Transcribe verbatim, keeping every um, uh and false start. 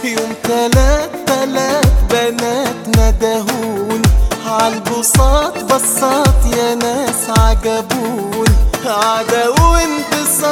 يوم تلات تلات بنات ندهون عالبساط بساط يا ناس عجبون عدا وانبساط